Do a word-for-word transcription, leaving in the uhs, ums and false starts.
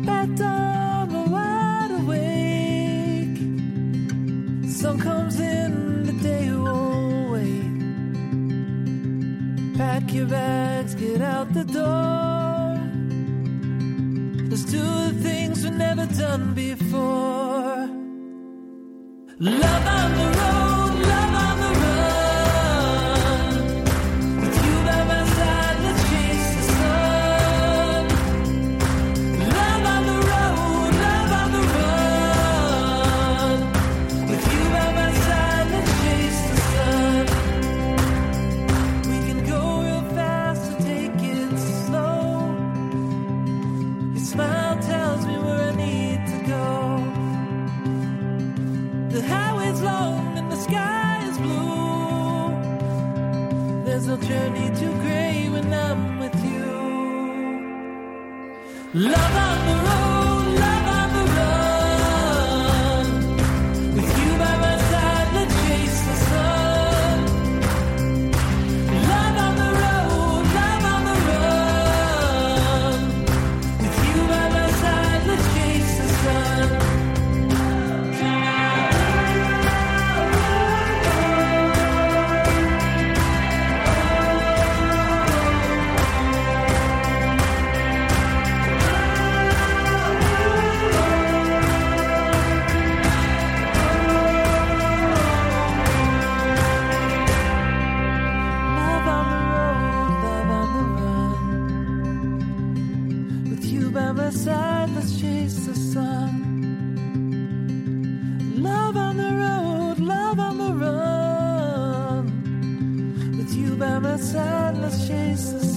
At dawn we're wide awake. Sun comes in, the day won't wait. Pack your bags, get out the door. Let's do the things we've never done before. Love on the road, love on the run. With you by my side, let's chase the sun. Love on the road, love on the run. With you by my side, let's chase the sun. We can go real fast or take it slow. Your smile tells me where I need to go. The highway's long and the sky is blue. There's no journey too gray when I'm with you. Love on the road, love on the run. With you by my side, let's chase the sun. Love on the road, love on the run. With you by my side, let's chase the sun. Love on the road, love on the run. With you by my side, let's chase the sun. Love on the road, love on the run. With you by my side, let's chase the sun.